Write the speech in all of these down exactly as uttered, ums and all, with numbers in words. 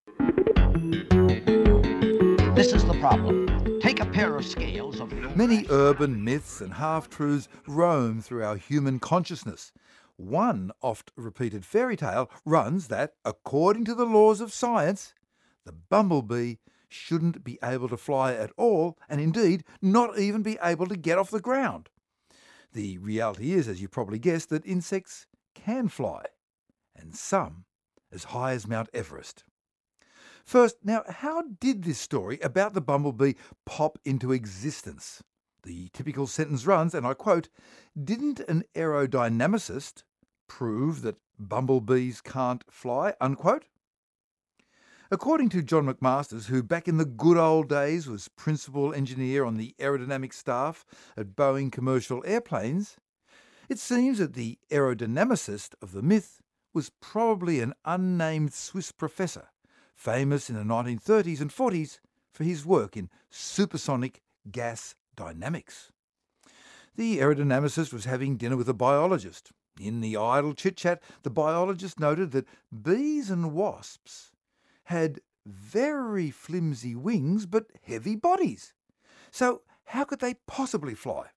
This is the problem. Take a pair of scales of the Many old-fashioned urban myths and half-truths roam through our human consciousness. One oft-repeated fairy tale runs that, according to the laws of science, the bumblebee shouldn't be able to fly at all, and indeed not even be able to get off the ground. The reality is, as you probably guessed, that insects can fly, and some as high as Mount Everest. First, now, how did this story about the bumblebee pop into existence? The typical sentence runs, and I quote, "Didn't an aerodynamicist prove that bumblebees can't fly?" Unquote. According to John McMasters, who back in the good old days was principal engineer on the aerodynamic staff at Boeing Commercial Airplanes, it seems that the aerodynamicist of the myth was probably an unnamed Swiss professor, famous in the nineteen thirties and forties for his work in supersonic gas dynamics. The aerodynamicist was having dinner with a biologist. In the idle chit-chat, the biologist noted that bees and wasps had very flimsy wings but heavy bodies. So how could they possibly fly?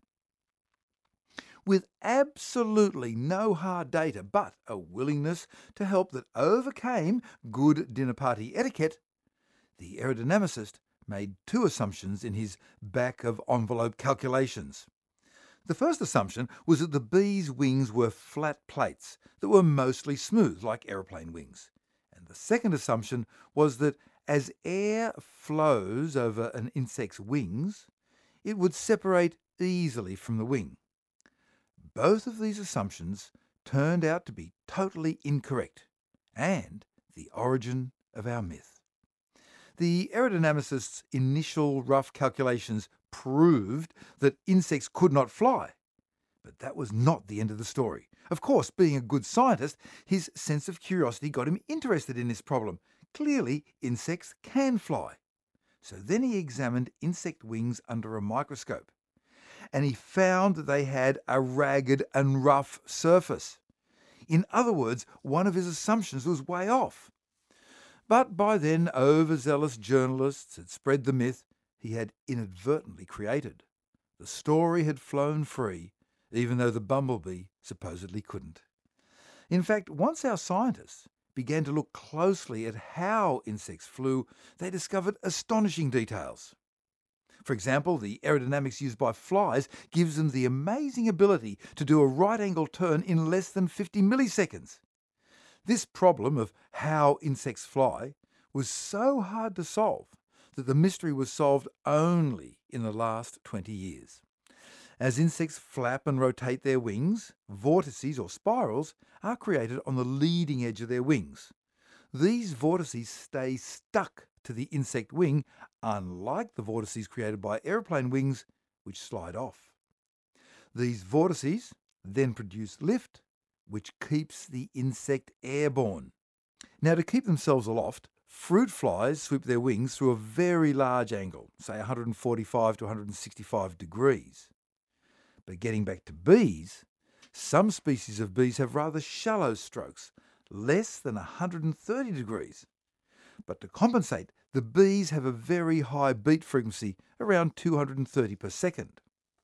With absolutely no hard data, but a willingness to help that overcame good dinner party etiquette, the aerodynamicist made two assumptions in his back-of-envelope calculations. The first assumption was that the bee's wings were flat plates that were mostly smooth, like aeroplane wings. And the second assumption was that as air flows over an insect's wings, it would separate easily from the wing. Both of these assumptions turned out to be totally incorrect, and the origin of our myth. The aerodynamicist's initial rough calculations proved that insects could not fly. But that was not the end of the story. Of course, being a good scientist, his sense of curiosity got him interested in this problem. Clearly, insects can fly. So then he examined insect wings under a microscope, and he found that they had a ragged and rough surface. In other words, one of his assumptions was way off. But by then, overzealous journalists had spread the myth he had inadvertently created. The story had flown free, even though the bumblebee supposedly couldn't. In fact, once our scientists began to look closely at how insects flew, they discovered astonishing details. For example, the aerodynamics used by flies gives them the amazing ability to do a right-angle turn in less than fifty milliseconds. This problem of how insects fly was so hard to solve that the mystery was solved only in the last twenty years. As insects flap and rotate their wings, vortices or spirals are created on the leading edge of their wings. These vortices stay stuck to the insect wing, unlike the vortices created by airplane wings, which slide off. These vortices then produce lift, which keeps the insect airborne. Now, to keep themselves aloft, fruit flies sweep their wings through a very large angle, say one hundred forty-five to one hundred sixty-five degrees. But getting back to bees, some species of bees have rather shallow strokes, less than one hundred thirty degrees. But to compensate, the bees have a very high beat frequency, around two hundred thirty per second.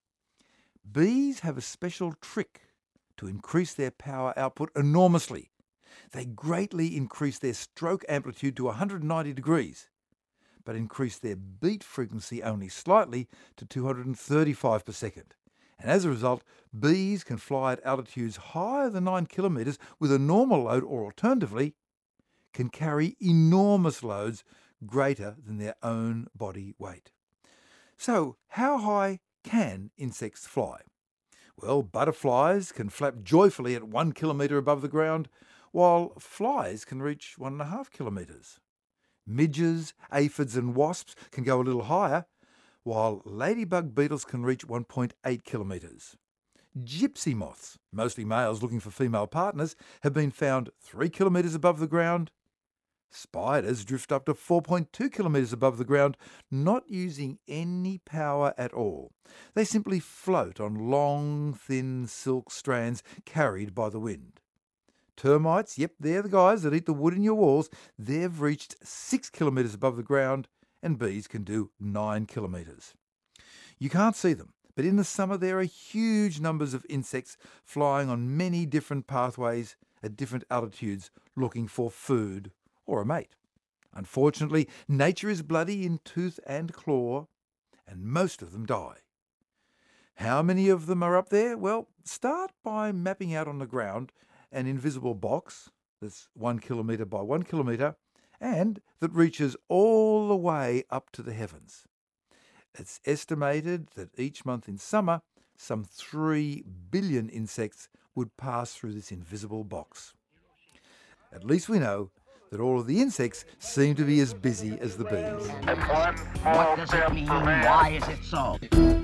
Bees have a special trick to increase their power output enormously. They greatly increase their stroke amplitude to one hundred ninety degrees, but increase their beat frequency only slightly to two hundred thirty-five per second. And as a result, bees can fly at altitudes higher than nine kilometres with a normal load, or alternatively, can carry enormous loads greater than their own body weight. So, how high can insects fly? Well, butterflies can flap joyfully at one kilometre above the ground, while flies can reach one and a half kilometres. Midges, aphids and wasps can go a little higher, while ladybug beetles can reach one point eight kilometres. Gypsy moths, mostly males looking for female partners, have been found three kilometres above the ground. Spiders drift up to four point two kilometres above the ground, not using any power at all. They simply float on long, thin silk strands carried by the wind. Termites, yep, they're the guys that eat the wood in your walls. They've reached six kilometres above the ground, and bees can do nine kilometres. You can't see them, but in the summer there are huge numbers of insects flying on many different pathways at different altitudes looking for food or a mate. Unfortunately, nature is bloody in tooth and claw, and most of them die. How many of them are up there? Well, start by mapping out on the ground an invisible box that's one kilometre by one kilometre and that reaches all the way up to the heavens. It's estimated that each month in summer, some three billion insects would pass through this invisible box. At least we know that all of the insects seem to be as busy as the bees. What does it mean? Why is it so?